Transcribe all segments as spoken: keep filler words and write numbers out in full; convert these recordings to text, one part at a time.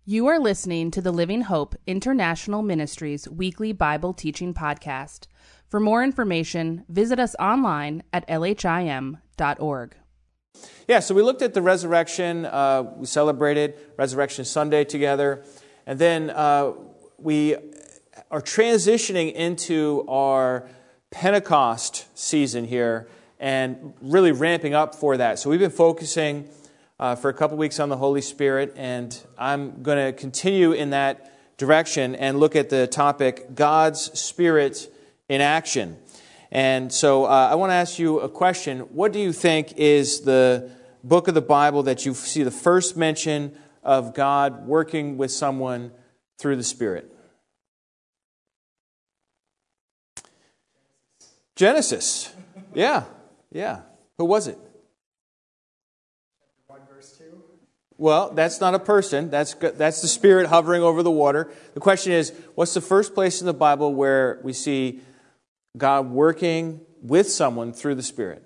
You are listening to the Living Hope International Ministries weekly Bible teaching podcast. For more information, visit us online at L H I M dot org. Yeah, so we looked at the resurrection. Uh, we celebrated Resurrection Sunday together. And then uh, we are transitioning into our Pentecost season here and really ramping up for that. So we've been focusing uh, for a couple weeks on the Holy Spirit, and I'm going to continue in that direction and look at the topic, God's Spirit in Action. And so uh, I want to ask you a question. What do you think is the book of the Bible that you see the first mention of God working with someone through the Spirit? Genesis. Yeah, yeah. Who was it? one verse two. Well, that's not a person. That's that's the Spirit hovering over the water. The question is, what's the first place in the Bible where we see God working with someone through the Spirit?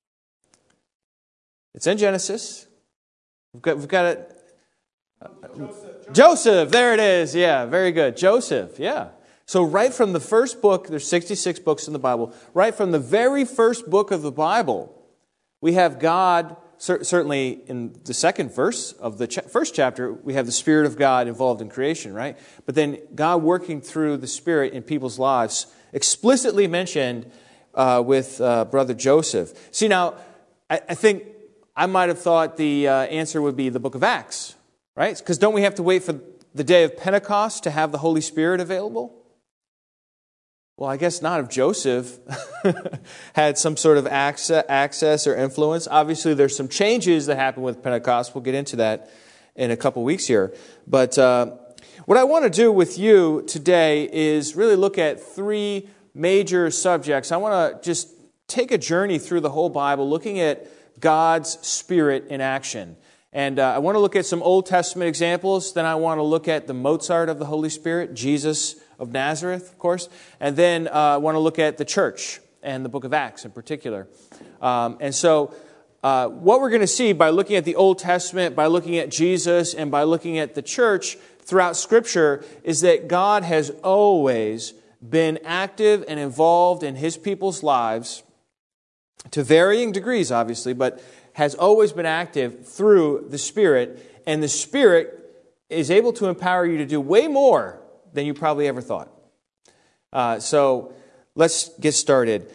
It's in Genesis. We've got, we've got it. Uh, Joseph. Joseph, there it is. Yeah, very good. Joseph, yeah. So right from the first book, there's sixty-six books in the Bible. Right from the very first book of the Bible, we have God, cer- certainly in the second verse of the ch- first chapter, we have the Spirit of God involved in creation, right? But then God working through the Spirit in people's lives, explicitly mentioned uh, with uh, Brother Joseph. See, now, I, I think I might have thought the uh, answer would be the book of Acts, right? Because don't we have to wait for the day of Pentecost to have the Holy Spirit available? Well, I guess not if Joseph had some sort of access or influence. Obviously, there's some changes that happen with Pentecost. We'll get into that in a couple weeks here. But uh, what I want to do with you today is really look at three major subjects. I want to just take a journey through the whole Bible, looking at God's Spirit in action. And uh, I want to look at some Old Testament examples. Then I want to look at the Mozart of the Holy Spirit, Jesus of Nazareth, of course. And then uh, I want to look at the church and the book of Acts in particular. Um, and so uh, what we're going to see by looking at the Old Testament, by looking at Jesus, and by looking at the church throughout Scripture is that God has always been active and involved in His people's lives to varying degrees, obviously, but has always been active through the Spirit. And the Spirit is able to empower you to do way more than you probably ever thought. Uh, so let's get started.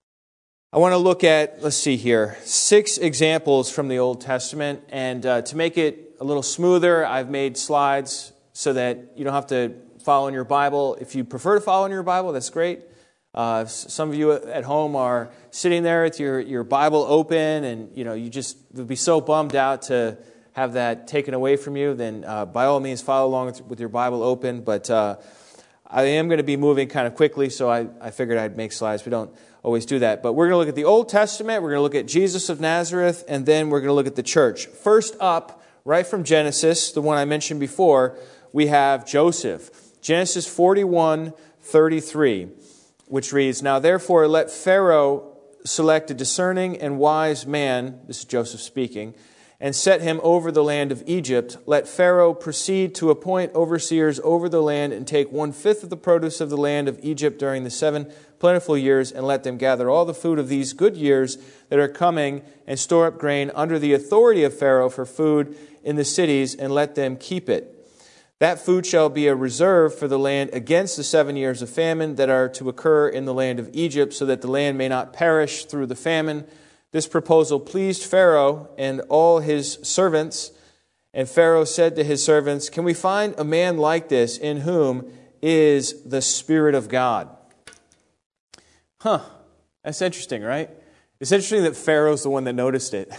I want to look at, let's see here, six examples from the Old Testament. And uh, to make it a little smoother, I've made slides so that you don't have to follow in your Bible. If you prefer to follow in your Bible, that's great. Uh, some of you at home are sitting there with your, your Bible open, and you know you just would be so bummed out to have that taken away from you. Then uh, by all means follow along with, with your Bible open. But uh, I am going to be moving kind of quickly, so I, I figured I'd make slides. We don't always do that. But we're going to look at the Old Testament, we're going to look at Jesus of Nazareth, and then we're going to look at the church. First up, right from Genesis, the one I mentioned before, we have Joseph. Genesis forty-one thirty-three. Which reads, "Now therefore let Pharaoh select a discerning and wise man," this is Joseph speaking, "and set him over the land of Egypt. Let Pharaoh proceed to appoint overseers over the land and take one-fifth of the produce of the land of Egypt during the seven plentiful years, and let them gather all the food of these good years that are coming and store up grain under the authority of Pharaoh for food in the cities, and let them keep it. That food shall be a reserve for the land against the seven years of famine that are to occur in the land of Egypt, so that the land may not perish through the famine." This proposal pleased Pharaoh and all his servants. And Pharaoh said to his servants, "Can we find a man like this in whom is the Spirit of God?" Huh. That's interesting, right? It's interesting that Pharaoh's the one that noticed it.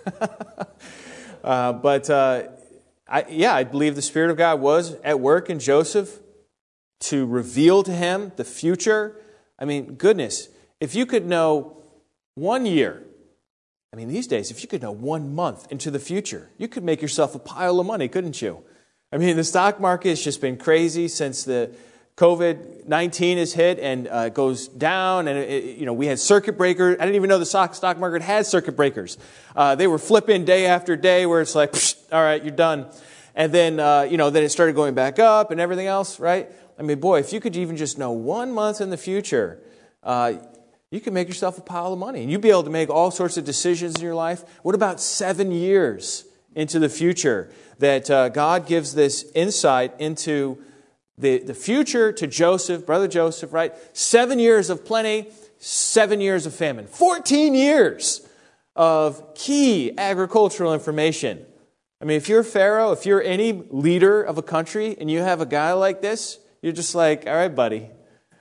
uh, but... Uh, I, yeah, I believe the Spirit of God was at work in Joseph to reveal to him the future. I mean, goodness, if you could know one year, I mean, these days, if you could know one month into the future, you could make yourself a pile of money, couldn't you? I mean, the stock market has just been crazy since the covid nineteen has hit and uh, goes down. And, it, you know, we had circuit breakers. I didn't even know the stock, stock market had circuit breakers. Uh, they were flipping day after day where it's like, all right, you're done. And then, uh, you know, then it started going back up and everything else, right? I mean, boy, if you could even just know one month in the future, uh, you could make yourself a pile of money. And you'd be able to make all sorts of decisions in your life. What about seven years into the future? That uh, God gives this insight into the, the future to Joseph, brother Joseph, right? Seven years of plenty, seven years of famine. Fourteen years of key agricultural information. I mean, if you're Pharaoh, if you're any leader of a country and you have a guy like this, you're just like, all right, buddy,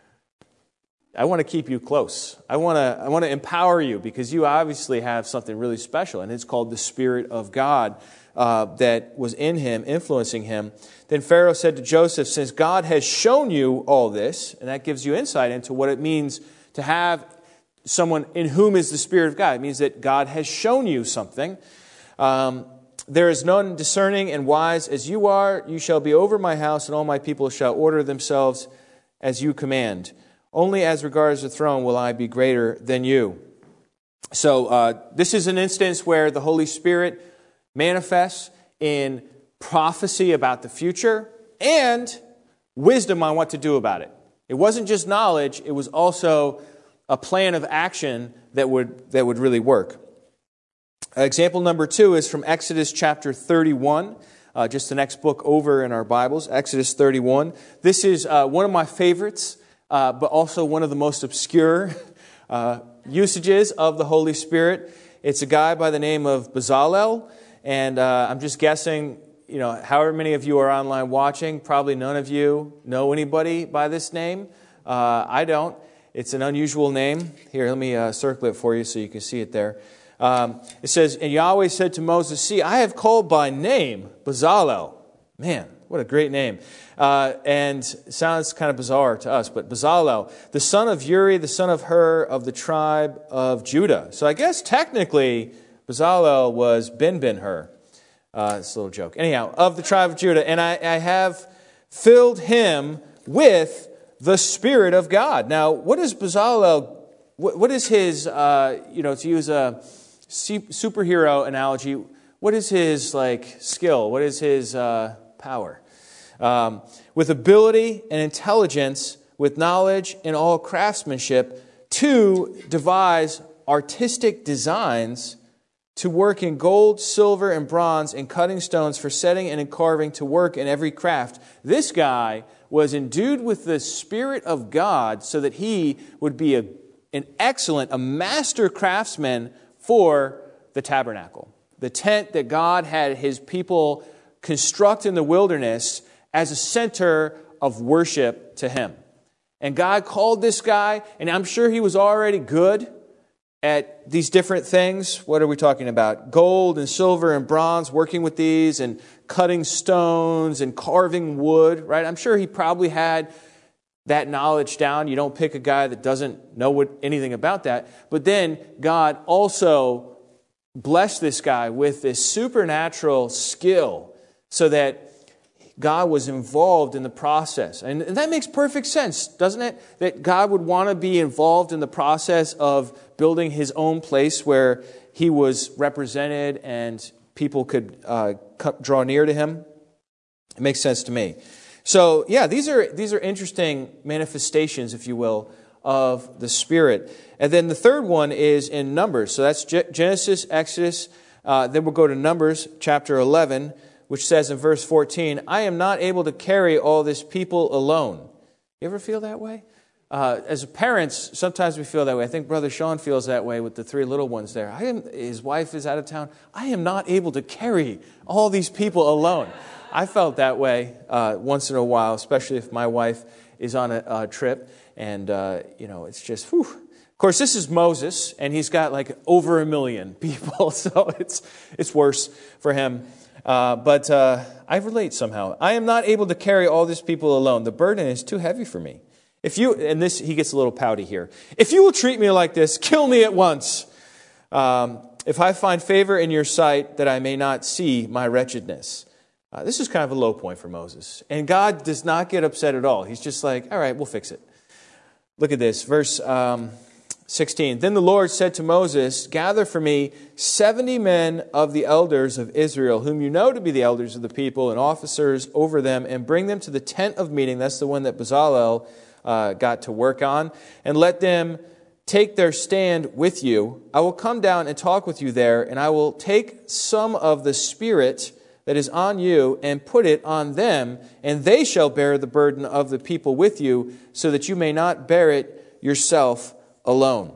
I want to keep you close. I want to I want to empower you because you obviously have something really special, and it's called the Spirit of God uh, that was in him, influencing him. Then Pharaoh said to Joseph, since God has shown you all this, and that gives you insight into what it means to have someone in whom is the Spirit of God. It means that God has shown you something. Um, there is none discerning and wise as you are. You shall be over my house, and all my people shall order themselves as you command. Only as regards the throne will I be greater than you. So uh, this is an instance where the Holy Spirit manifests in prophecy about the future and wisdom on what to do about it. It wasn't just knowledge, it was also a plan of action that would that would really work. Example number two is from Exodus chapter thirty-one, uh, just the next book over in our Bibles, Exodus thirty-one. This is uh, one of my favorites, uh, but also one of the most obscure uh, usages of the Holy Spirit. It's a guy by the name of Bezalel, and uh, I'm just guessing, you know, however many of you are online watching, probably none of you know anybody by this name. Uh, I don't. It's an unusual name. Here, let me uh, circle it for you so you can see it there. Um, it says, and Yahweh said to Moses, see, I have called by name Bezalel. Man, what a great name. Uh, and it sounds kind of bizarre to us, but Bezalel, the son of Uri, the son of Hur, of the tribe of Judah. So I guess technically Bezalel was Ben Ben Hur. Uh, it's a little joke. Anyhow, of the tribe of Judah. And I, I have filled him with the Spirit of God. Now, what is Bezalel, what, what is his, uh, you know, to use a superhero analogy, what is his, like, skill? What is his uh, power? Um, with ability and intelligence, with knowledge and all craftsmanship, to devise artistic designs, to work in gold, silver, and bronze, and cutting stones for setting and in carving, to work in every craft. This guy was endued with the Spirit of God so that he would be a, an excellent, a master craftsman for the tabernacle, the tent that God had his people construct in the wilderness as a center of worship to him. And God called this guy, and I'm sure he was already good at these different things. What are we talking about? Gold and silver and bronze, working with these and cutting stones and carving wood, right? I'm sure he probably had that knowledge down. You don't pick a guy that doesn't know what, anything about that. But then God also blessed this guy with this supernatural skill so that God was involved in the process. And that makes perfect sense, doesn't it? That God would want to be involved in the process of building his own place where he was represented and people could uh, draw near to him. It makes sense to me. So, yeah, these are these are interesting manifestations, if you will, of the Spirit. And then the third one is in Numbers. So that's Genesis, Exodus. Uh, then we'll go to Numbers chapter eleven, which says in verse fourteen, I am not able to carry all this people alone. You ever feel that way? Uh, as parents, sometimes we feel that way. I think Brother Sean feels that way with the three little ones there. I am, his wife is out of town. I am not able to carry all these people alone. I felt that way uh, once in a while, especially if my wife is on a, a trip. And, uh, you know, it's just, whew. Of course, this is Moses, and he's got like over a million people. So it's it's worse for him. Uh, but uh, I relate somehow. I am not able to carry all these people alone. The burden is too heavy for me. If you, and this, he gets a little pouty here. If you will treat me like this, kill me at once. Um, if I find favor in your sight, that I may not see my wretchedness. Uh, this is kind of a low point for Moses. And God does not get upset at all. He's just like, all right, we'll fix it. Look at this, verse um, sixteen. Then the Lord said to Moses, gather for me seventy men of the elders of Israel, whom you know to be the elders of the people and officers over them, and bring them to the tent of meeting. That's the one that Bezalel uh, got to work on. And let them take their stand with you. I will come down and talk with you there, and I will take some of the Spirit that is on you and put it on them, and they shall bear the burden of the people with you, so that you may not bear it yourself alone.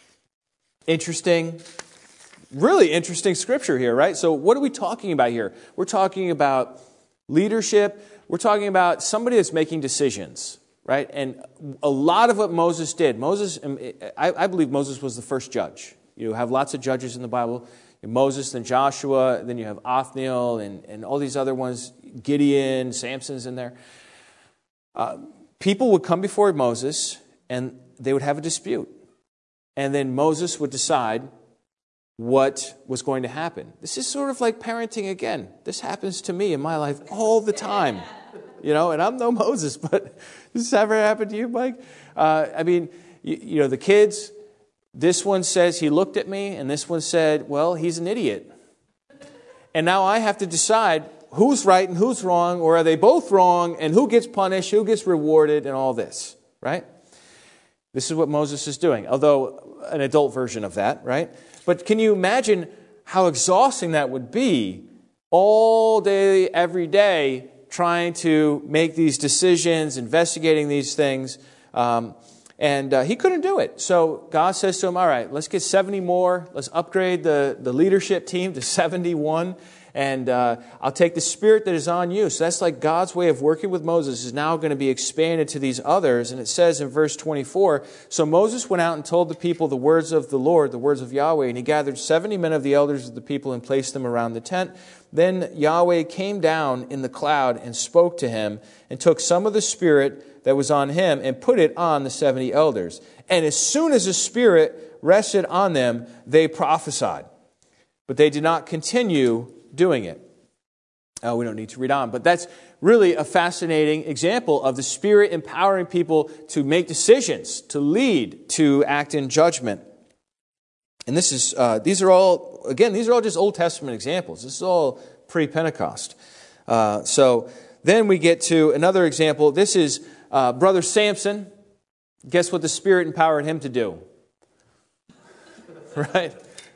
Interesting, really interesting scripture here, right? So what are we talking about here? We're talking about leadership. We're talking about somebody that's making decisions, right? And a lot of what Moses did, Moses, I, I believe Moses was the first judge. You have lots of judges in the Bible. Moses, then Joshua, then you have Othniel, and, and all these other ones, Gideon, Samson's in there. Uh, people would come before Moses, and they would have a dispute. And then Moses would decide what was going to happen. This is sort of like parenting again. This happens to me in my life all the time. You know, and I'm no Moses, but this ever happened to you, Mike? Uh, I mean, you, you know, the kids, this one says he looked at me, and this one said, well, he's an idiot. And now I have to decide who's right and who's wrong, or are they both wrong, and who gets punished, who gets rewarded, and all this, right? This is what Moses is doing, although an adult version of that, right? But can you imagine how exhausting that would be all day, every day, trying to make these decisions, investigating these things? Um, and uh, he couldn't do it. So God says to him, all right, let's get seventy more. Let's upgrade the, the leadership team to seventy-one. And uh, I'll take the Spirit that is on you. So that's like God's way of working with Moses is now going to be expanded to these others. And it says in verse twenty-four, so Moses went out and told the people the words of the Lord, the words of Yahweh. And he gathered seventy men of the elders of the people and placed them around the tent. Then Yahweh came down in the cloud and spoke to him and took some of the Spirit that was on him and put it on the seventy elders. And as soon as the Spirit rested on them, they prophesied. But they did not continue doing it. Oh, we don't need to read on, but that's really a fascinating example of the Spirit empowering people to make decisions, to lead, to act in judgment. And this is, uh, these are all, again, these are all just Old Testament examples. This is all pre-Pentecost. Uh, so then we get to another example. This is uh, Brother Samson. Guess what the Spirit empowered him to do? Right?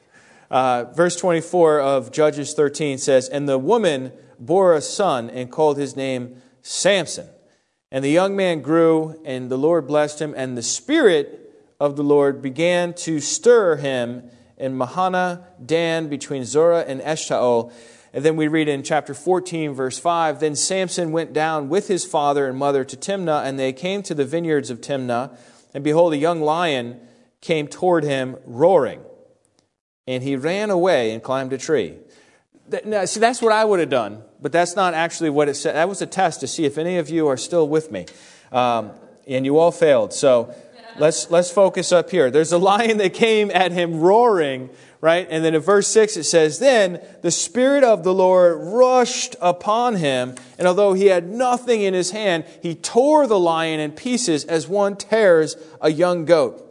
Uh, verse twenty-four of Judges thirteen says, and the woman bore a son and called his name Samson. And the young man grew, and the Lord blessed him, and the Spirit of the Lord began to stir him in Mahaneh Dan between Zorah and Eshtaol. And then we read in chapter fourteen, verse five, then Samson went down with his father and mother to Timnah, and they came to the vineyards of Timnah. And behold, a young lion came toward him roaring. And he ran away and climbed a tree. Now, see, that's what I would have done, but that's not actually what it said. That was a test to see if any of you are still with me. Um, and you all failed. So let's let's focus up here. There's a lion that came at him roaring, right? And then in verse six it says, then the Spirit of the Lord rushed upon him, and although he had nothing in his hand, he tore the lion in pieces as one tears a young goat.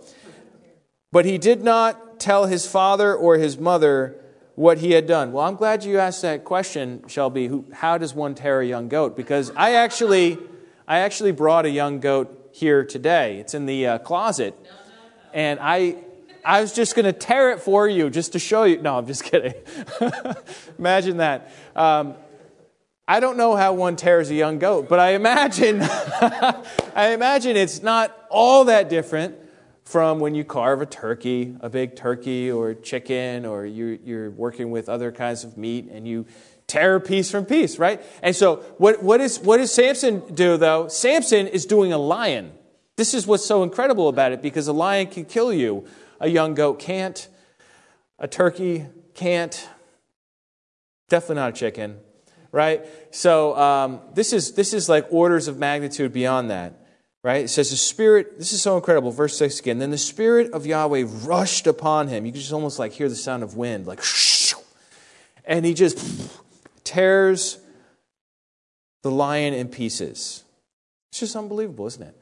But he did not tell his father or his mother what he had done. Well, I'm glad you asked that question, Shelby. Who, how does one tear a young goat? Because I actually, I actually brought a young goat here today. It's in the uh, closet, and I, I was just going to tear it for you just to show you. No, I'm just kidding. Imagine that. Um, I don't know how one tears a young goat, but I imagine, I imagine it's not all that different from when you carve a turkey, a big turkey or chicken, or you, you're working with other kinds of meat and you tear piece from piece, right? And so what, what, is, what does Samson do, though? Samson is doing a lion. This is what's so incredible about it, because a lion can kill you. A young goat can't. A turkey can't. Definitely not a chicken, right? So um, this is this is like orders of magnitude beyond that. Right? It says the Spirit, this is so incredible, verse six again, then the Spirit of Yahweh rushed upon him. You can just almost like hear the sound of wind, like, and he just tears the lion in pieces. It's just unbelievable, isn't it?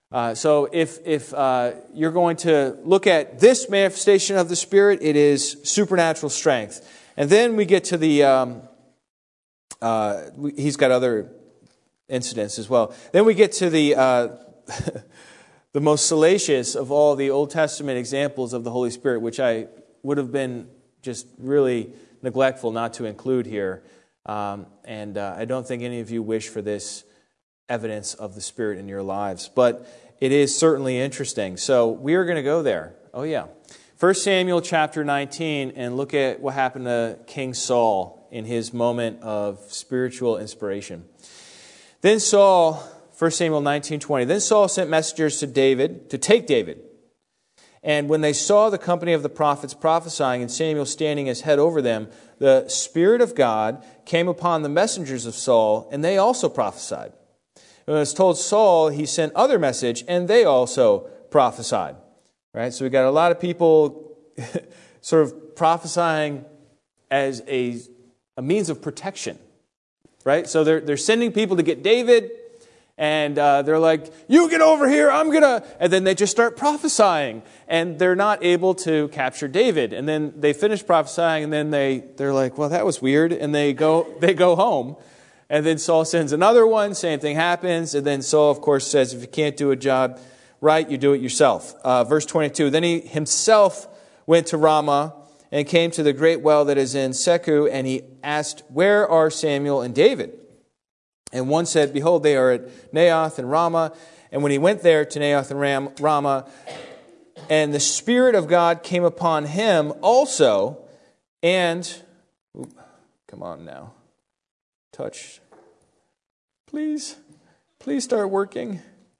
Uh, so if if uh, you're going to look at this manifestation of the Spirit, it is supernatural strength. And then we get to the, um, uh, we, he's got other incidents as well. Then we get to the uh, the most salacious of all the Old Testament examples of the Holy Spirit, which I would have been just really neglectful not to include here. Um, and uh, I don't think any of you wish for this evidence of the Spirit in your lives. But it is certainly interesting. So we are going to go there. Oh, yeah. First Samuel chapter nineteen, and look at what happened to King Saul in his moment of spiritual inspiration. Then Saul, First Samuel nineteen twenty, then Saul sent messengers to David to take David. And when they saw the company of the prophets prophesying and Samuel standing as head over them, the Spirit of God came upon the messengers of Saul, and they also prophesied. When it was told Saul, he sent other message, and they also prophesied. Right? So we got a lot of people sort of prophesying as a, a means of protection. Right? So they're they're sending people to get David, and uh, they're like, you get over here, I'm going to... And then they just start prophesying, and they're not able to capture David. And then they finish prophesying, and then they, they're like, well, that was weird, and they go they go home. And then Saul sends another one, same thing happens, and then Saul, of course, says, if you can't do a job right, you do it yourself. Uh, verse twenty-two, then he himself went to Ramah and came to the great well that is in Seku, and he asked, where are Samuel and David? And one said, behold, they are at Naioth and Ramah. And when he went there to Naioth and Ram, Ramah, and the Spirit of God came upon him also, and, ooh, come on now, touch, please, please start working.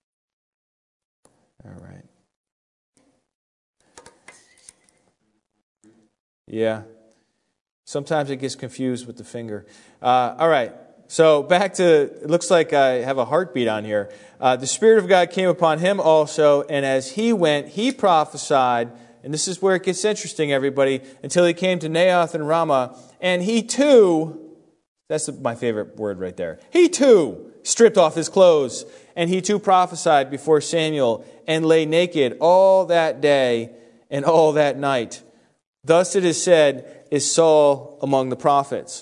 All right. Yeah. Sometimes it gets confused with the finger. Uh, all right. So back to, it looks like I have a heartbeat on here. Uh, the Spirit of God came upon him also, and as he went, he prophesied, and this is where it gets interesting, everybody, until he came to Naioth and Ramah, and he too, that's my favorite word right there, he too stripped off his clothes, and he too prophesied before Samuel, and lay naked all that day and all that night. Thus it is said, is Saul among the prophets.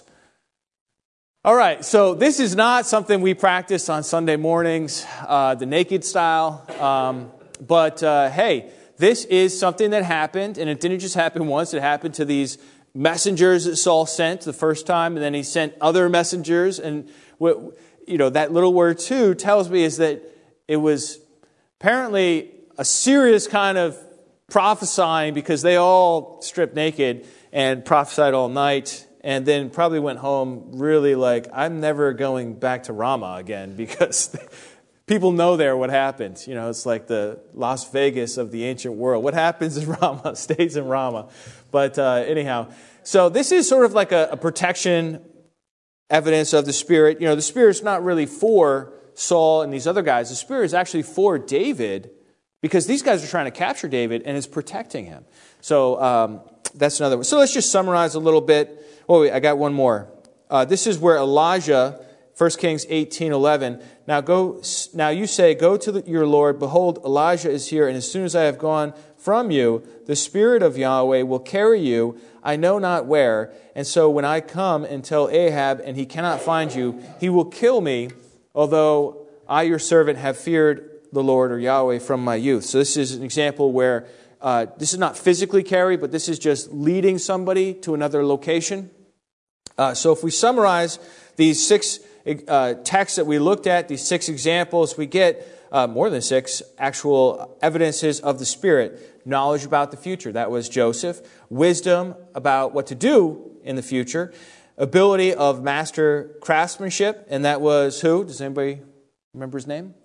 All right, so this is not something we practice on Sunday mornings, uh, the naked style. Um, but uh, hey, this is something that happened, and it didn't just happen once. It happened to these messengers that Saul sent the first time, and then he sent other messengers. And what, you know, that little word too tells me is that it was apparently a serious kind of prophesying, because they all stripped naked and prophesied all night. And then probably went home really like, I'm never going back to Ramah again, because people know there what happens. You know, it's like the Las Vegas of the ancient world. What happens in Ramah stays in Ramah. But uh, anyhow, so this is sort of like a, a protection evidence of the Spirit. You know, the Spirit's not really for Saul and these other guys. The Spirit is actually for David, because these guys are trying to capture David, and it's protecting him. So um, that's another one. So let's just summarize a little bit. Oh, wait, I got one more. Uh, this is where Elijah, First Kings eighteen eleven. Now go. Now you say, go to the, your Lord. Behold, Elijah is here, and as soon as I have gone from you, the Spirit of Yahweh will carry you, I know not where. And so when I come and tell Ahab, and he cannot find you, he will kill me, although I, your servant, have feared the Lord or Yahweh from my youth. So this is an example where uh, this is not physically carry, but this is just leading somebody to another location. Uh, so if we summarize these six uh, texts that we looked at, these six examples, we get uh, more than six actual evidences of the Spirit. Knowledge about the future, that was Joseph. Wisdom about what to do in the future. Ability of master craftsmanship, and that was who? Does anybody remember his name?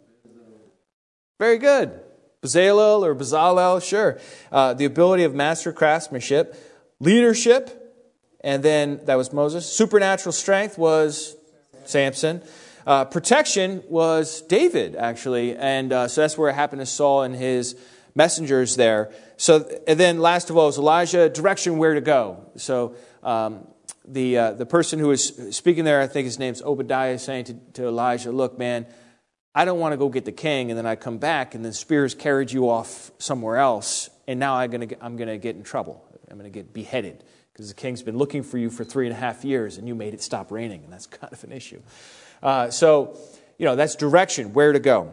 Very good. Bezalel or Bezalel, sure. Uh, the ability of master craftsmanship. Leadership, and then that was Moses. Supernatural strength was Samson. Uh, protection was David, actually. And uh, so that's where it happened to Saul and his messengers there. So, and then last of all was Elijah, direction where to go. So um, the uh, the person who was speaking there, I think his name's Obadiah, saying to, to Elijah, look, man, I don't want to go get the king, and then I come back, and then spears carried you off somewhere else, and now I'm going to I'm going to get in trouble. I'm going to get beheaded because the king's been looking for you for three and a half years, and you made it stop raining, and that's kind of an issue. Uh, so, you know, that's direction, where to go.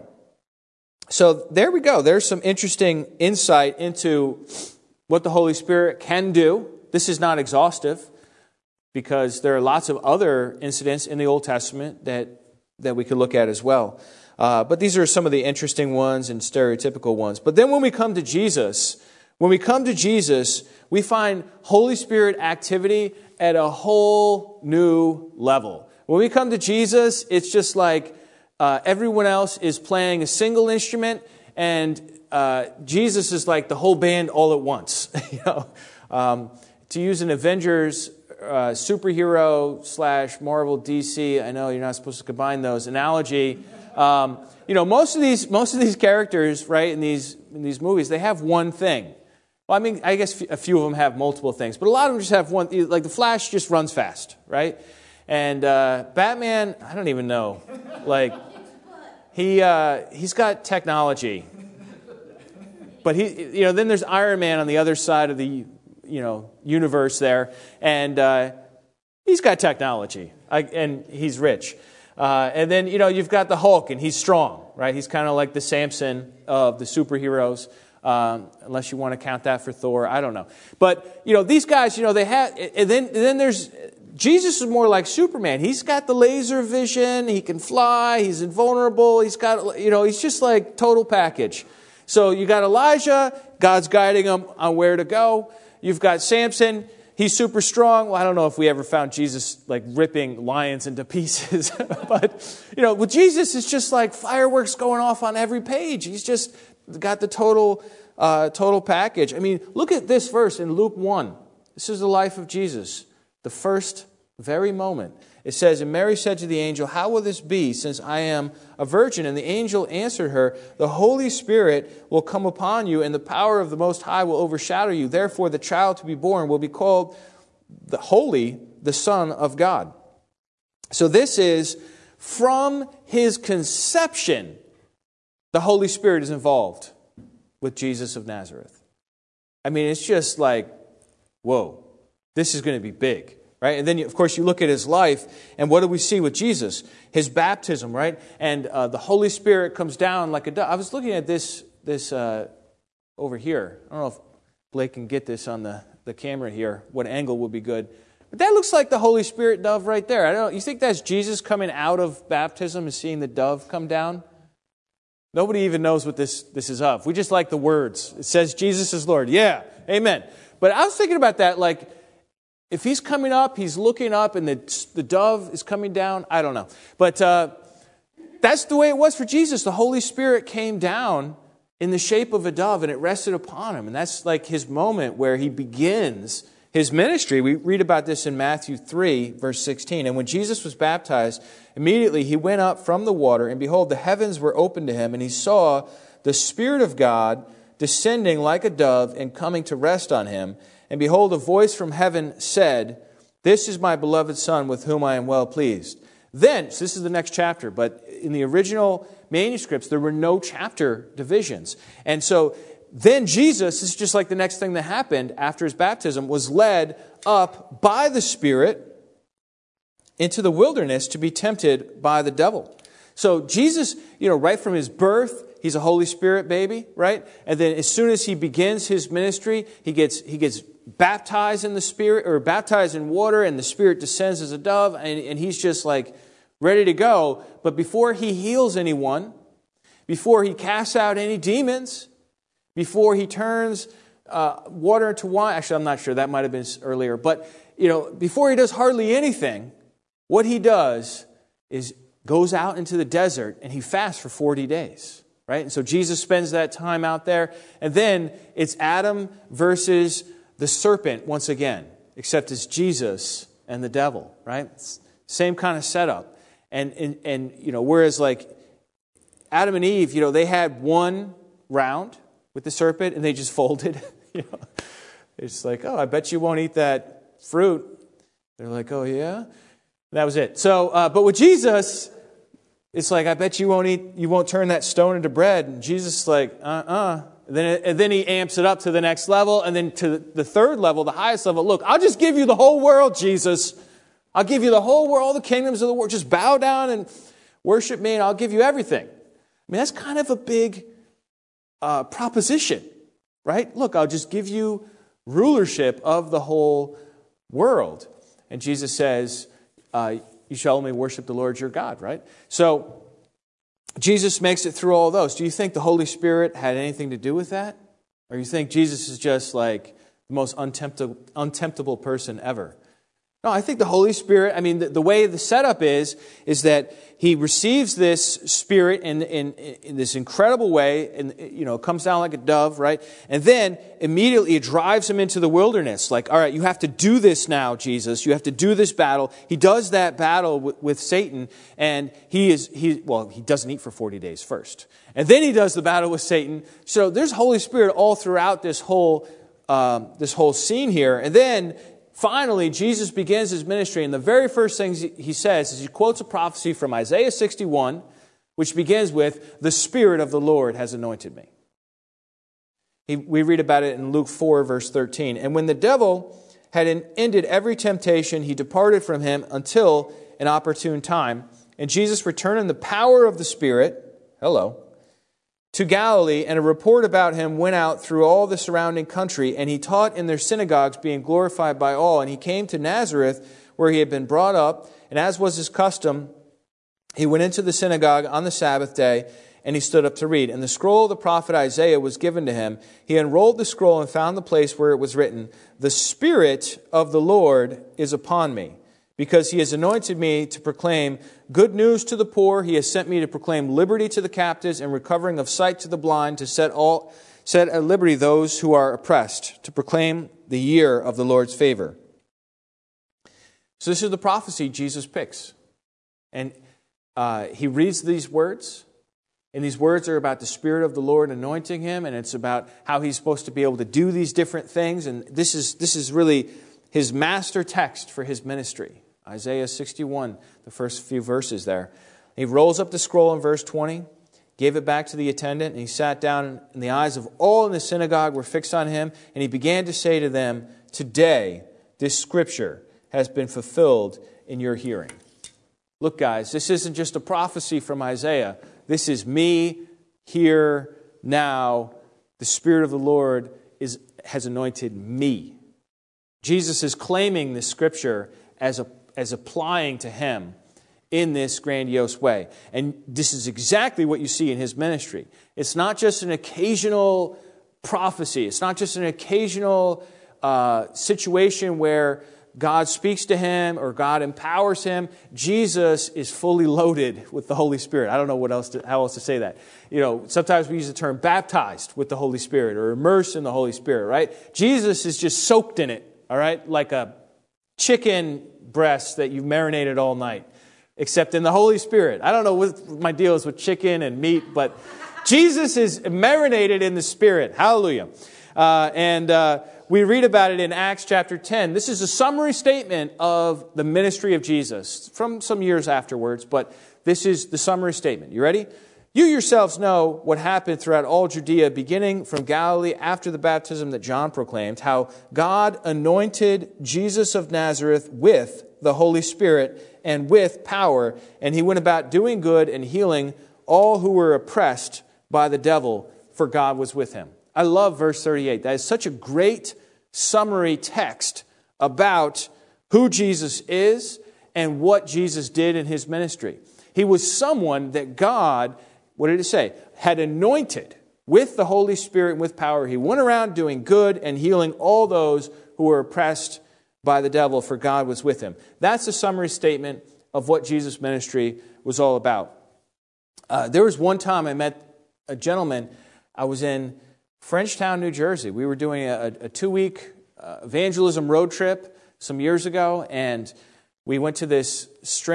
So there we go. There's some interesting insight into what the Holy Spirit can do. This is not exhaustive because there are lots of other incidents in the Old Testament that, that we could look at as well. Uh, but these are some of the interesting ones and stereotypical ones. But then when we come to Jesus, when we come to Jesus, we find Holy Spirit activity at a whole new level. When we come to Jesus, it's just like uh, everyone else is playing a single instrument, and uh, Jesus is like the whole band all at once. you know, um, to use an Avengers uh, superhero slash Marvel D C, I know you're not supposed to combine those analogy. Um, you know, most of these most of these characters, right, in these in these movies, they have one thing. Well, I mean, I guess a few of them have multiple things, but a lot of them just have one. Like the Flash just runs fast, right? And uh, Batman, I don't even know. Like he uh, he's got technology, but he you know then there's Iron Man on the other side of the you know universe there, and uh, he's got technology, I, and he's rich. Uh, and then, you know, you've got the Hulk, and he's strong, right? He's kind of like the Samson of the superheroes, um, unless you want to count that for Thor. I don't know. But, you know, these guys, you know, they have, and then, and then there's, Jesus is more like Superman. He's got the laser vision, he can fly, he's invulnerable, he's got, you know, he's just like total package. So you got Elijah, God's guiding him on where to go. You've got Samson. He's super strong. Well, I don't know if we ever found Jesus like ripping lions into pieces. But, you know, with Jesus, it's just like fireworks going off on every page. He's just got the total uh, total package. I mean, look at this verse in Luke one. This is the life of Jesus. The first very moment. It says, and Mary said to the angel, how will this be since I am a virgin? And the angel answered her, the Holy Spirit will come upon you, and the power of the Most High will overshadow you. Therefore, the child to be born will be called the Holy, the Son of God. So this is from his conception, the Holy Spirit is involved with Jesus of Nazareth. I mean, it's just like, whoa, this is going to be big. Right? And then, of course, you look at his life, and what do we see with Jesus? His baptism, right? And uh, the Holy Spirit comes down like a dove. I was looking at this this uh, over here. I don't know if Blake can get this on the, the camera here, what angle would be good. But that looks like the Holy Spirit dove right there. I don't know. You think that's Jesus coming out of baptism and seeing the dove come down? Nobody even knows what this, this is of. We just like the words. It says Jesus is Lord. Yeah, amen. But I was thinking about that, like, if he's coming up, he's looking up, and the, the dove is coming down, I don't know. But uh, that's the way it was for Jesus. The Holy Spirit came down in the shape of a dove, and it rested upon him. And that's like his moment where he begins his ministry. We read about this in Matthew three, verse sixteen. And when Jesus was baptized, immediately he went up from the water, and behold, the heavens were opened to him, and he saw the Spirit of God descending like a dove and coming to rest on him. And behold, a voice from heaven said, this is my beloved Son with whom I am well pleased. Then, so this is the next chapter, but in the original manuscripts, there were no chapter divisions. And so then Jesus, this is just like the next thing that happened after his baptism, was led up by the Spirit into the wilderness to be tempted by the devil. So Jesus, you know, right from his birth, he's a Holy Spirit baby, right? And then as soon as he begins his ministry, he gets he gets baptized in the Spirit, or baptized in water, and the Spirit descends as a dove, and, and he's just like ready to go. But before he heals anyone, before he casts out any demons, before he turns uh, water into wine, actually I'm not sure, that might have been earlier, but you know, before he does hardly anything, what he does is goes out into the desert and he fasts for forty days. Right? And so Jesus spends that time out there. And then it's Adam versus the serpent once again. Except it's Jesus and the devil. Right? It's same kind of setup. And, and, and, you know, whereas like Adam and Eve, you know, they had one round with the serpent and they just folded. you know, It's like, oh, I bet you won't eat that fruit. They're like, oh, yeah? And that was it. So, uh, but with Jesus, It's like, I bet you won't eat, you won't turn that stone into bread. And Jesus is like, uh-uh. And then, and then he amps it up to the next level, and then to the third level, the highest level. Look, I'll just give you the whole world, Jesus. I'll give you the whole world, all the kingdoms of the world. Just bow down and worship me, and I'll give you everything. I mean, that's kind of a big uh, proposition, right? Look, I'll just give you rulership of the whole world. And Jesus says, uh, you shall only worship the Lord your God, right? So Jesus makes it through all those. Do you think the Holy Spirit had anything to do with that? Or you think Jesus is just like the most untemptable, untemptable person ever? No, I think the Holy Spirit, I mean, the, the way the setup is, is that he receives this Spirit in, in, in this incredible way, and, you know, it comes down like a dove, right? And then immediately it drives him into the wilderness. Like, all right, you have to do this now, Jesus. You have to do this battle. He does that battle with, with Satan, and he is, he well, he doesn't eat for forty days first. And then he does the battle with Satan. So there's Holy Spirit all throughout this whole, um, this whole scene here. And then finally, Jesus begins his ministry, and the very first thing he says is he quotes a prophecy from Isaiah sixty-one, which begins with, "The Spirit of the Lord has anointed me." He, we read about it in Luke four, verse thirteen. "And when the devil had ended every temptation, he departed from him until an opportune time. And Jesus returned in the power of the Spirit," hello, "to Galilee, and a report about him went out through all the surrounding country, and he taught in their synagogues, being glorified by all. And he came to Nazareth, where he had been brought up, and as was his custom, he went into the synagogue on the Sabbath day, and he stood up to read. And the scroll of the prophet Isaiah was given to him. He unrolled the scroll and found the place where it was written, 'The Spirit of the Lord is upon me, because he has anointed me to proclaim good news to the poor. He has sent me to proclaim liberty to the captives and recovering of sight to the blind, to set all set at liberty those who are oppressed, to proclaim the year of the Lord's favor.'" So this is the prophecy Jesus picks. And uh, he reads these words, and these words are about the Spirit of the Lord anointing him, and it's about how he's supposed to be able to do these different things. And this is this is really his master text for his ministry. Isaiah sixty-one, the first few verses there. He rolls up the scroll in verse twenty, gave it back to the attendant, and he sat down, and the eyes of all in the synagogue were fixed on him, and he began to say to them, "Today this scripture has been fulfilled in your hearing." Look, guys, this isn't just a prophecy from Isaiah. This is me here now. The Spirit of the Lord is has anointed me. Jesus is claiming this scripture as a as applying to him in this grandiose way. And this is exactly what you see in his ministry. It's not just an occasional prophecy. It's not just an occasional uh, situation where God speaks to him or God empowers him. Jesus is fully loaded with the Holy Spirit. I don't know what else to, how else to say that. You know, sometimes we use the term baptized with the Holy Spirit or immersed in the Holy Spirit, right? Jesus is just soaked in it, all right? Like a chicken breast that you've marinated all night, except in the Holy Spirit. I don't know what my deal is with chicken and meat, but Jesus is marinated in the Spirit. Hallelujah. Uh, and uh, we read about it in Acts chapter ten. This is a summary statement of the ministry of Jesus from some years afterwards, but this is the summary statement. You ready? "You yourselves know what happened throughout all Judea, beginning from Galilee after the baptism that John proclaimed, how God anointed Jesus of Nazareth with the Holy Spirit and with power, and he went about doing good and healing all who were oppressed by the devil, for God was with him." I love verse thirty-eight. That is such a great summary text about who Jesus is and what Jesus did in his ministry. He was someone that God, what did it say? Had anointed with the Holy Spirit and with power. He went around doing good and healing all those who were oppressed by the devil, for God was with him. That's a summary statement of what Jesus' ministry was all about. Uh, there was one time I met a gentleman. I was in Frenchtown, New Jersey. We were doing a, a two-week uh, evangelism road trip some years ago, and we went to this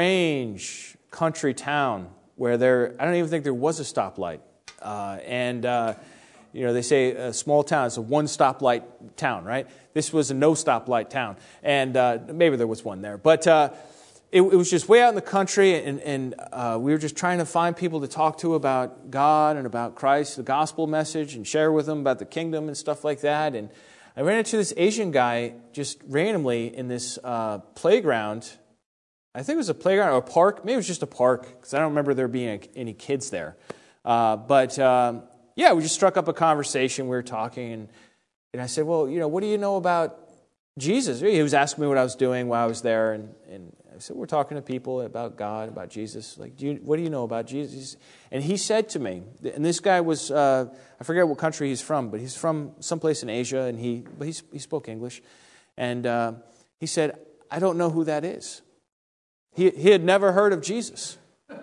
strange country town where there, I don't even think there was a stoplight. Uh, and, uh, you know, they say a small town is a one-stoplight town, right? This was a no-stoplight town. And uh, maybe there was one there. But uh, it, it was just way out in the country, and, and uh, we were just trying to find people to talk to about God and about Christ, the gospel message, and share with them about the kingdom and stuff like that. And I ran into this Asian guy just randomly in this uh, playground. I think it was a playground or a park. Maybe it was just a park, because I don't remember there being any kids there. Uh, but um, yeah, we just struck up a conversation. We were talking, and, and I said, well, you know, what do you know about Jesus? He was asking me what I was doing while I was there, and, and I said, we're talking to people about God, about Jesus. Like, do you, what do you know about Jesus? And he said to me, and this guy was, uh, I forget what country he's from, but he's from someplace in Asia, and he, but he, he spoke English. And uh, he said, I don't know who that is. He, he had never heard of Jesus.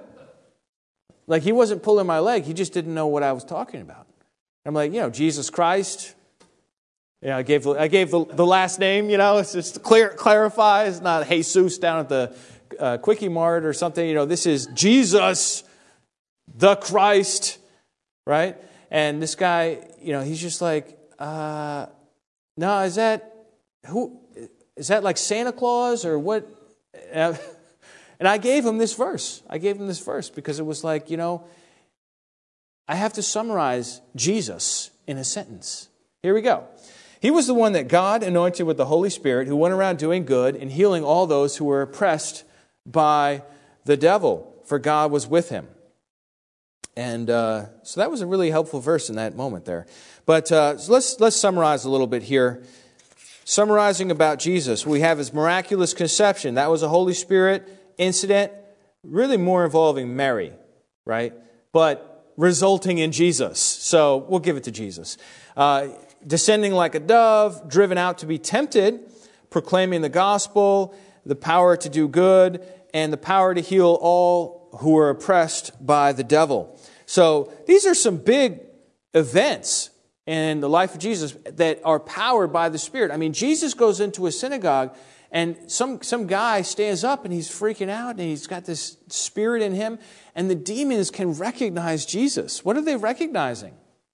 Like, he wasn't pulling my leg. He just didn't know what I was talking about. I'm like, you know, Jesus Christ. Yeah, I gave I gave the, the last name, you know, it's just to clear, clarify. It's not Jesus down at the uh, Quickie Mart or something. You know, this is Jesus, the Christ, right? And this guy, you know, he's just like, uh, no, is that, who, is that like Santa Claus or what? And I gave him this verse. I gave him this verse because it was like, you know, I have to summarize Jesus in a sentence. Here we go. He was the one that God anointed with the Holy Spirit, who went around doing good and healing all those who were oppressed by the devil, for God was with him. And uh, so that was a really helpful verse in that moment there. But uh, so let's let's summarize a little bit here. Summarizing about Jesus, we have his miraculous conception. That was a Holy Spirit incident, really more involving Mary, right? But resulting in Jesus. So we'll give it to Jesus. Uh, descending like a dove, driven out to be tempted, proclaiming the gospel, the power to do good, and the power to heal all who are oppressed by the devil. So these are some big events in the life of Jesus that are powered by the Spirit. I mean, Jesus goes into a synagogue, and some, some guy stands up and he's freaking out, and he's got this spirit in him, and the demons can recognize Jesus. What are they recognizing?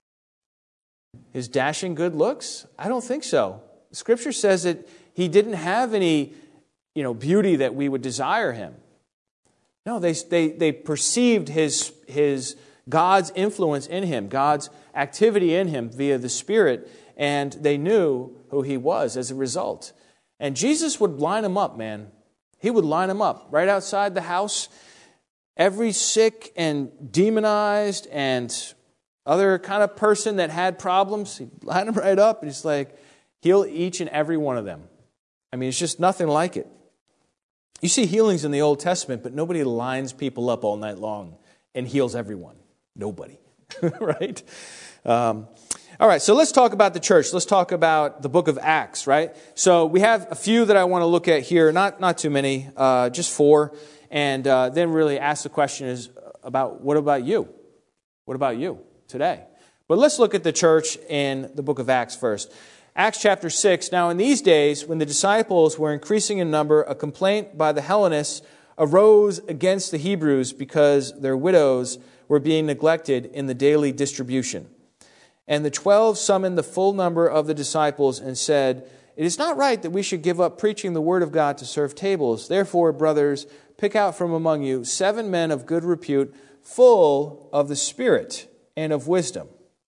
His dashing good looks? I don't think so. Scripture says that he didn't have any, you know, beauty that we would desire him. No, they they they perceived his his God's influence in him, God's activity in him via the Spirit, and they knew who he was as a result. And Jesus would line them up, man. He would line them up right outside the house. Every sick and demonized and other kind of person that had problems, he'd line them right up, and he's like, heal each and every one of them. I mean, it's just nothing like it. You see healings in the Old Testament, but nobody lines people up all night long and heals everyone. Nobody, right? Um, all right, so let's talk about the church. Let's talk about the book of Acts, right? So we have a few that I want to look at here, not not too many, uh, just four, and uh, then really ask the question is about what about you? What about you today? But let's look at the church in the book of Acts first. Acts chapter six, now in these days, when the disciples were increasing in number, a complaint by the Hellenists arose against the Hebrews because their widows were being neglected in the daily distribution. And the twelve summoned the full number of the disciples and said, "It is not right that we should give up preaching the word of God to serve tables. Therefore, brothers, pick out from among you seven men of good repute, full of the Spirit and of wisdom,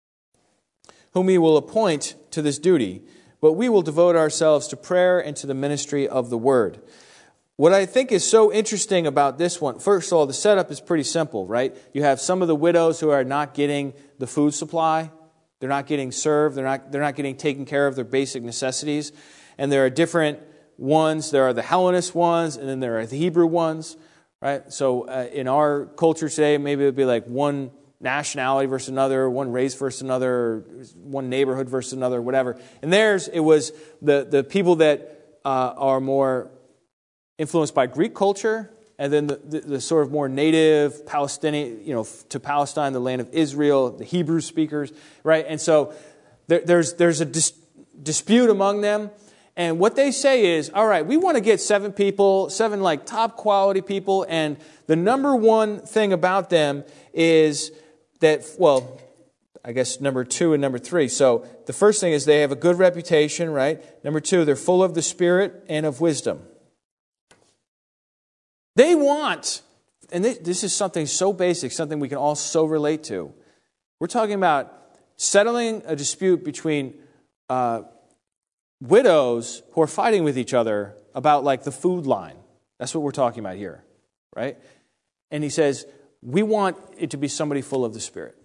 whom we will appoint to this duty, but we will devote ourselves to prayer and to the ministry of the word." What I think is so interesting about this one, first of all, the setup is pretty simple, right? You have some of the widows who are not getting the food supply. They're not getting served. They're not, they're not getting taken care of their basic necessities. And there are different ones. There are the Hellenist ones, and then there are the Hebrew ones, right? So uh, in our culture today, maybe it would be like one nationality versus another, one race versus another, one neighborhood versus another, whatever. And theirs, it was the, the people that uh, are more influenced by Greek culture, and then the, the, the sort of more native Palestinian, you know, to Palestine, the land of Israel, the Hebrew speakers, right? And so there, there's there's a dis, dispute among them, and what they say is, all right, we want to get seven people, seven like top quality people, and the number one thing about them is that, well, I guess number two and number three. So the first thing is they have a good reputation, right? Number two, they're full of the Spirit and of wisdom. They want, and this is something so basic, something we can all so relate to. We're talking about settling a dispute between uh, widows who are fighting with each other about like the food line. That's what we're talking about here, right? And he says, we want it to be somebody full of the Spirit.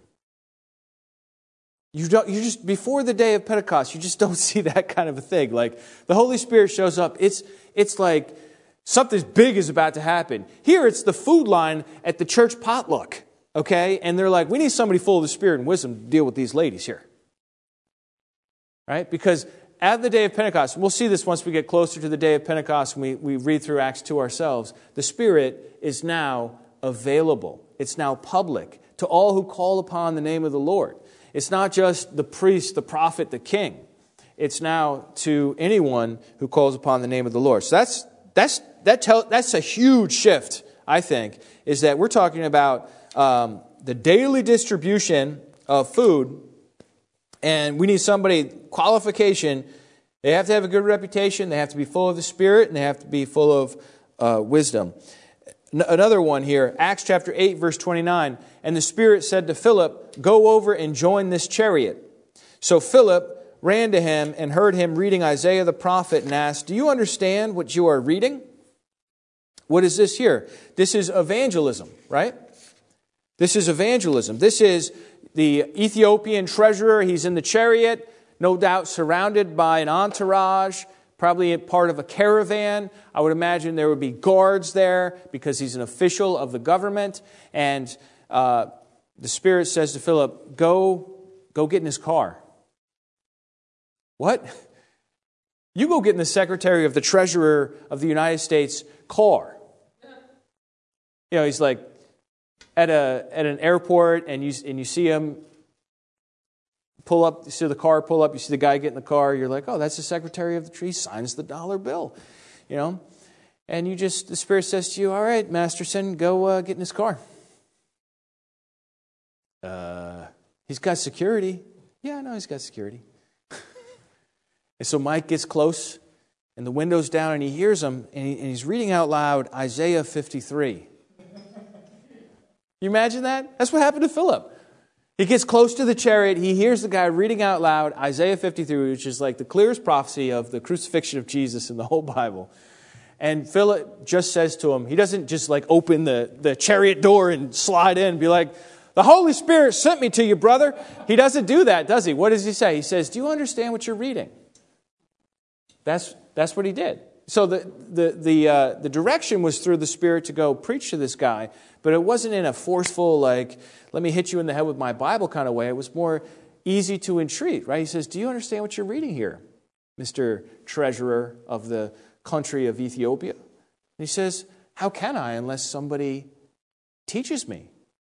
You don't, you just, before the day of Pentecost, you just don't see that kind of a thing. Like, the Holy Spirit shows up. It's, it's like something big is about to happen. Here, it's the food line at the church potluck, okay? And they're like, we need somebody full of the Spirit and wisdom to deal with these ladies here. Right? Because at the day of Pentecost, we'll see this once we get closer to the day of Pentecost and we, we read through Acts two ourselves, the Spirit is now available. It's now public to all who call upon the name of the Lord. It's not just the priest, the prophet, the king. It's now to anyone who calls upon the name of the Lord. So that's that's that tell, that's a huge shift, I think, is that we're talking about um, the daily distribution of food, and we need somebody, qualification, they have to have a good reputation, they have to be full of the Spirit, and they have to be full of uh, wisdom. Another one here, Acts chapter eight, verse twenty-nine. And the Spirit said to Philip, go over and join this chariot. So Philip ran to him and heard him reading Isaiah the prophet and asked, do you understand what you are reading? What is this here? This is evangelism, right? This is evangelism. This is the Ethiopian treasurer. He's in the chariot, no doubt surrounded by an entourage, probably part of a caravan. I would imagine there would be guards there because he's an official of the government. And uh, the Spirit says to Philip, go, go get in his car. What? You go get in the Secretary of the Treasurer of the United States car. You know, he's like at a at an airport and you and you see him pull up, you see the car pull up, you see the guy get in the car, you're like, oh, that's the Secretary of the Treasury, signs the dollar bill, you know. And you just, the Spirit says to you, all right, Masterson, go uh, get in his car. Uh, he's got security. Yeah, I know he's got security. And so Mike gets close, and the window's down, and he hears him, and, he, and he's reading out loud Isaiah fifty-three. You imagine that? That's what happened to Philip. He gets close to the chariot. He hears the guy reading out loud Isaiah fifty-three, which is like the clearest prophecy of the crucifixion of Jesus in the whole Bible. And Philip just says to him, he doesn't just like open the, the chariot door and slide in and be like, the Holy Spirit sent me to you, brother. He doesn't do that, does he? What does he say? He says, do you understand what you're reading? That's that's what he did. So the the the uh, the direction was through the Spirit to go preach to this guy, but it wasn't in a forceful, like, let me hit you in the head with my Bible kind of way. It was more easy to entreat, right? He says, do you understand what you're reading here, Mister Treasurer of the country of Ethiopia? And he says, how can I unless somebody teaches me?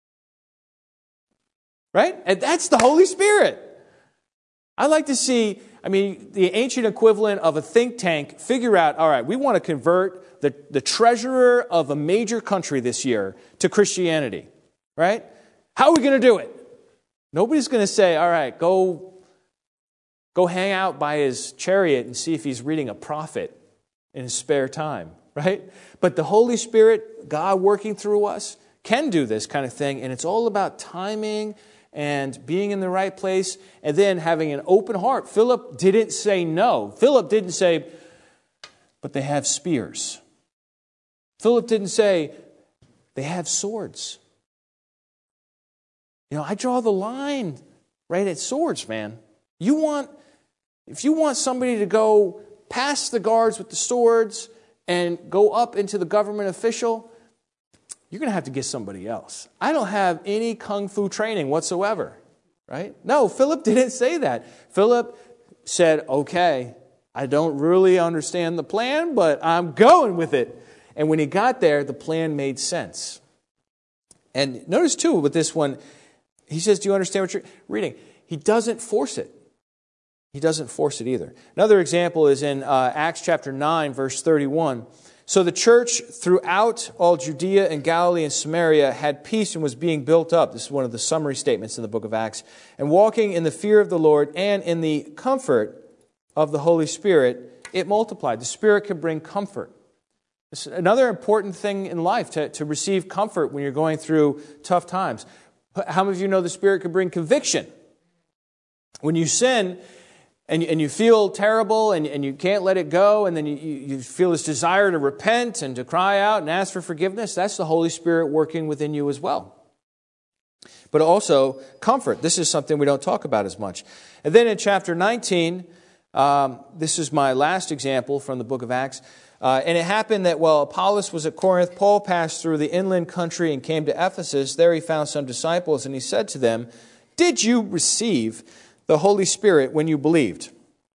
Right? And that's the Holy Spirit. I like to see, I mean, the ancient equivalent of a think tank figure out, all right, we want to convert the, the treasurer of a major country this year to Christianity, right? How are we going to do it? Nobody's going to say, all right, go, go hang out by his chariot and see if he's reading a prophet in his spare time, right? But the Holy Spirit, God working through us, can do this kind of thing, and it's all about timing and being in the right place, and then having an open heart. Philip didn't say no. Philip didn't say, but they have spears. Philip didn't say, they have swords. You know, I draw the line right at swords, man. You want, if you want somebody to go past the guards with the swords and go up into the government official, you're going to have to get somebody else. I don't have any kung fu training whatsoever, right? No, Philip didn't say that. Philip said, okay, I don't really understand the plan, but I'm going with it. And when he got there, the plan made sense. And notice too with this one, he says, do you understand what you're reading? He doesn't force it. He doesn't force it either. Another example is in uh, Acts chapter nine, verse thirty-one. So the church throughout all Judea and Galilee and Samaria had peace and was being built up. This is one of the summary statements in the book of Acts. And walking in the fear of the Lord and in the comfort of the Holy Spirit, it multiplied. The Spirit can bring comfort. It's another important thing in life, to, to receive comfort when you're going through tough times. How many of you know the Spirit can bring conviction? When you sin and, and you feel terrible and, and you can't let it go, and then you, you feel this desire to repent and to cry out and ask for forgiveness, that's the Holy Spirit working within you as well. But also comfort. This is something we don't talk about as much. And then in chapter nineteen, um, this is my last example from the book of Acts. Uh, and it happened that while Apollos was at Corinth, Paul passed through the inland country and came to Ephesus. There he found some disciples, and he said to them, "Did you receive the Holy Spirit when you believed?"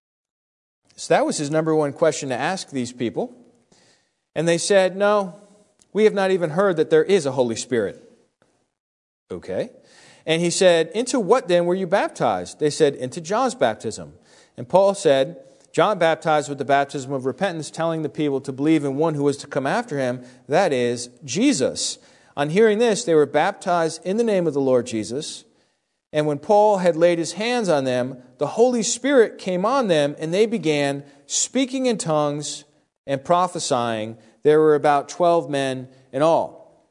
So that was his number one question to ask these people. And they said, "No, we have not even heard that there is a Holy Spirit." Okay. And he said, "Into what then were you baptized?" They said, "Into John's baptism." And Paul said, "John baptized with the baptism of repentance, telling the people to believe in one who was to come after him, that is, Jesus." On hearing this, they were baptized in the name of the Lord Jesus. And when Paul had laid his hands on them, the Holy Spirit came on them, and they began speaking in tongues and prophesying. There were about twelve men in all.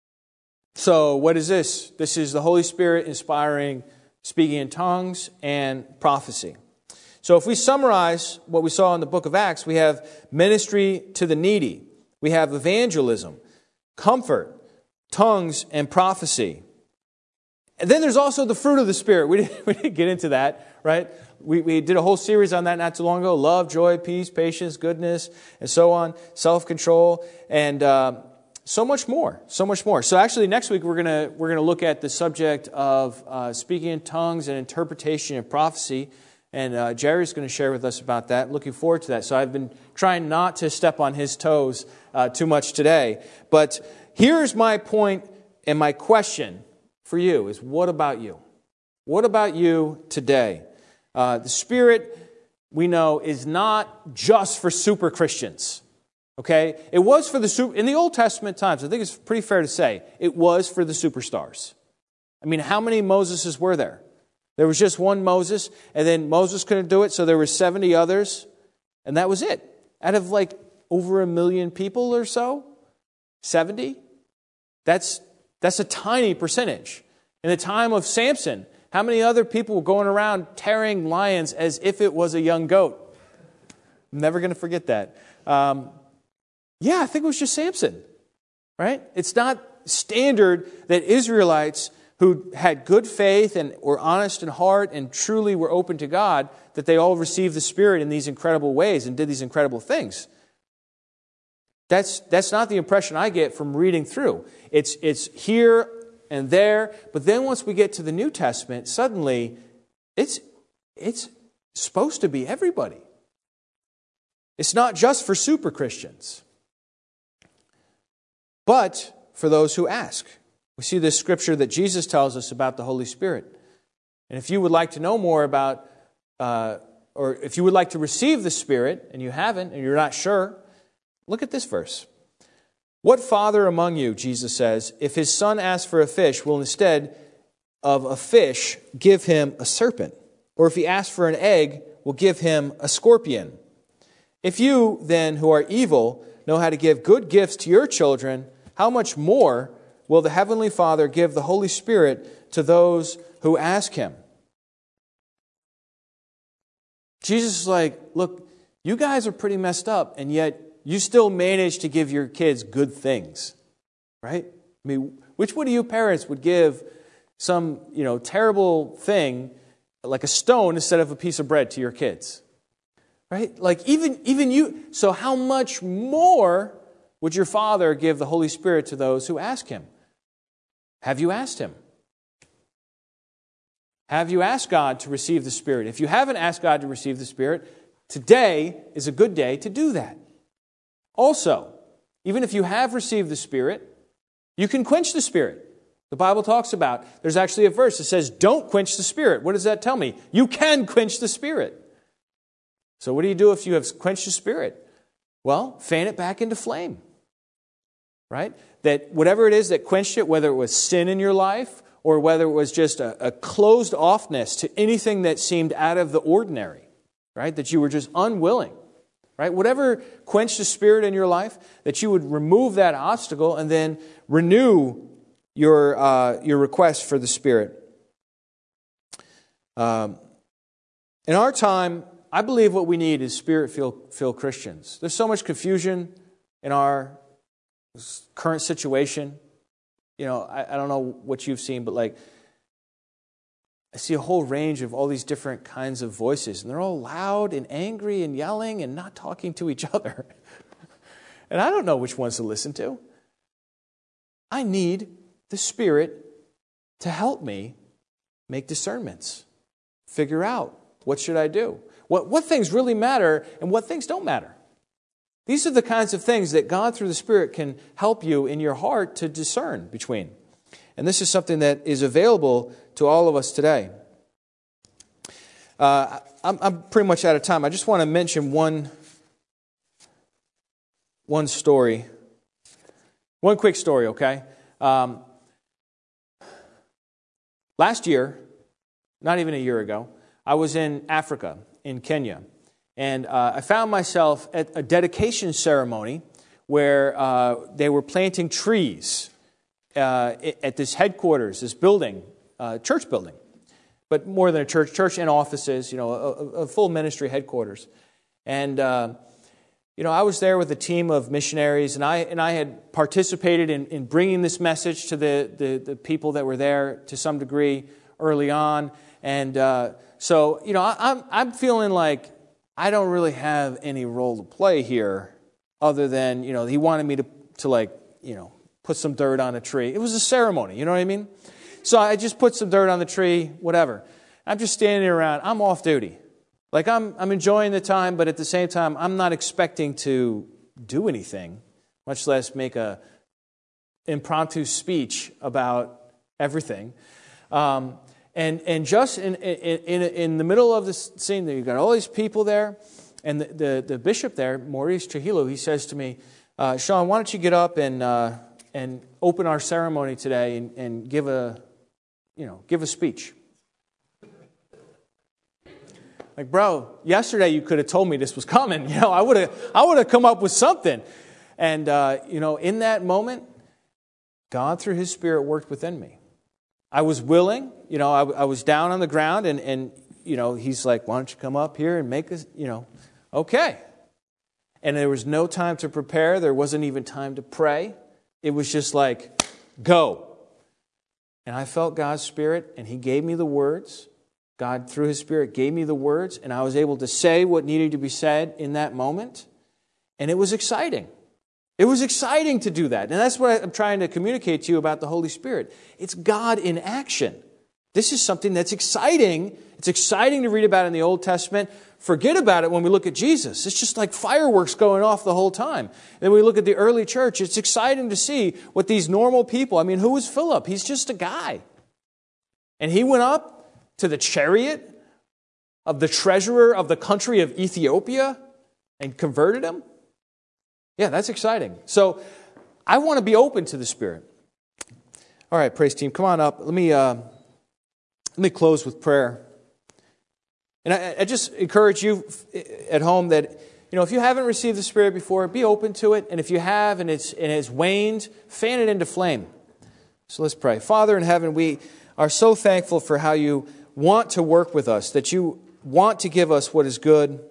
So what is this? This is the Holy Spirit inspiring speaking in tongues and prophecy. So if we summarize what we saw in the book of Acts, we have ministry to the needy. We have evangelism, comfort, tongues, and prophecy. And then there's also the fruit of the Spirit. We didn't, we didn't get into that, right? We, we did a whole series on that not too long ago. Love, joy, peace, patience, goodness, and so on. Self-control, and uh, so much more. So much more. So actually next week we're gonna we're gonna look at the subject of uh, speaking in tongues and interpretation and prophecy. And uh, Jerry's going to share with us about that. Looking forward to that. So I've been trying not to step on his toes uh, too much today. But here's my point and my question for you is, what about you? What about you today? Uh, the Spirit, we know, is not just for super Christians. Okay? It was for the super, in the Old Testament times, I think it's pretty fair to say, it was for the superstars. I mean, how many Moseses were there? There was just one Moses, and then Moses couldn't do it, so there were seventy others, and that was it. Out of like over a million people or so, seventy? That's, that's a tiny percentage. In the time of Samson, how many other people were going around tearing lions as if it was a young goat? I'm never going to forget that. Um, yeah, I think it was just Samson, right? It's not standard that Israelites who had good faith and were honest in heart and truly were open to God, that they all received the Spirit in these incredible ways and did these incredible things. That's, that's not the impression I get from reading through. It's, it's here and there, but then once we get to the New Testament, suddenly it's, it's supposed to be everybody. It's not just for super Christians, but for those who ask. We see this scripture that Jesus tells us about the Holy Spirit. And if you would like to know more about, uh, or if you would like to receive the Spirit, and you haven't, and you're not sure, look at this verse. "What father among you," Jesus says, "if his son asks for a fish, will instead of a fish give him a serpent? Or if he asks for an egg, will give him a scorpion? If you, then, who are evil, know how to give good gifts to your children, how much more will the Heavenly Father give the Holy Spirit to those who ask Him?" Jesus is like, look, you guys are pretty messed up, and yet you still manage to give your kids good things, right? I mean, which one of you parents would give some, you know, terrible thing, like a stone instead of a piece of bread to your kids? Right? Like even, even you, so how much more would your Father give the Holy Spirit to those who ask Him? Have you asked Him? Have you asked God to receive the Spirit? If you haven't asked God to receive the Spirit, today is a good day to do that. Also, even if you have received the Spirit, you can quench the Spirit. The Bible talks about, there's actually a verse that says, don't quench the Spirit. What does that tell me? You can quench the Spirit. So what do you do if you have quenched the Spirit? Well, fan it back into flame. Right? That whatever it is that quenched it, whether it was sin in your life or whether it was just a, a closed offness to anything that seemed out of the ordinary, right? That you were just unwilling, right? Whatever quenched the Spirit in your life, that you would remove that obstacle and then renew your uh, your request for the Spirit. Um, in our time, I believe what we need is Spirit-filled filled Christians. There's so much confusion in our current situation. You know, I, I don't know what you've seen, but like, I see a whole range of all these different kinds of voices, and they're all loud and angry and yelling and not talking to each other. And I don't know which ones to listen to. I need the Spirit to help me make discernments, figure out what should I do, what, what things really matter and what things don't matter. These are the kinds of things that God, through the Spirit, can help you in your heart to discern between. And this is something that is available to all of us today. Uh, I'm, I'm pretty much out of time. I just want to mention one, one story. One quick story, okay? Um, last year, not even a year ago, I was in Africa, in Kenya. And uh, I found myself at a dedication ceremony where uh, they were planting trees uh, at this headquarters, this building, uh, church building. But more than a church, church and offices, you know, a, a full ministry headquarters. And, uh, you know, I was there with a team of missionaries, and I and I had participated in, in bringing this message to the, the, the people that were there to some degree early on. And uh, so, you know, I, I'm I'm feeling like I don't really have any role to play here other than, you know, he wanted me to, to like, you know, put some dirt on a tree. It was a ceremony, you know what I mean? So I just put some dirt on the tree, whatever. I'm just standing around. I'm off duty. Like I'm I'm enjoying the time, but at the same time, I'm not expecting to do anything, much less make a impromptu speech about everything. Um, and and just in, in in in the middle of the scene, there you got all these people there, and the the, the bishop there, Maurice Trujillo, he says to me, uh, "Sean, why don't you get up and uh, and open our ceremony today and, and give a you know give a speech." Like, bro, yesterday you could have told me this was coming. You know, I would have, I would have come up with something. And uh, you know, in that moment, God, through His Spirit, worked within me. I was willing. You know, I, I was down on the ground, and and you know, He's like, "Why don't you come up here and make us?" You know, okay. And there was no time to prepare. There wasn't even time to pray. It was just like, go. And I felt God's Spirit, and He gave me the words. God, through His Spirit, gave me the words, and I was able to say what needed to be said in that moment. And it was exciting. It was exciting to do that. And that's what I'm trying to communicate to you about the Holy Spirit. It's God in action. This is something that's exciting. It's exciting to read about in the Old Testament. Forget about it when we look at Jesus. It's just like fireworks going off the whole time. And then we look at the early church. It's exciting to see what these normal people, I mean, who was Philip? He's just a guy. And he went up to the chariot of the treasurer of the country of Ethiopia and converted him? Yeah, that's exciting. So I want to be open to the Spirit. All right, praise team, come on up. Let me uh, let me close with prayer. And I, I just encourage you at home that, you know, if you haven't received the Spirit before, be open to it. And if you have and it's and it's waned, fan it into flame. So let's pray. Father in heaven, we are so thankful for how you want to work with us, that you want to give us what is good.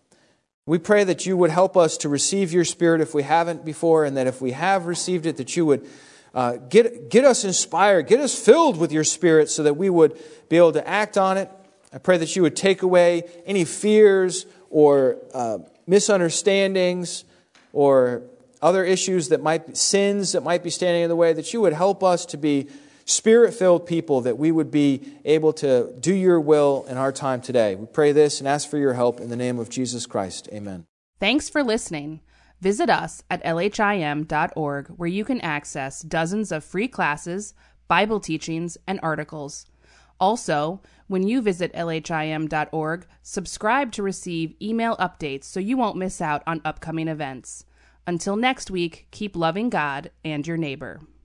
We pray that you would help us to receive your Spirit if we haven't before, and that if we have received it, that you would uh, get, get us inspired, get us filled with your Spirit so that we would be able to act on it. I pray that you would take away any fears or uh, misunderstandings or other issues that might, sins that might be standing in the way, that you would help us to be Spirit-filled people, that we would be able to do your will in our time today. We pray this and ask for your help in the name of Jesus Christ. Amen. Thanks for listening. Visit us at L H I M dot org, where you can access dozens of free classes, Bible teachings, and articles. Also, when you visit L H I M dot org, subscribe to receive email updates so you won't miss out on upcoming events. Until next week, keep loving God and your neighbor.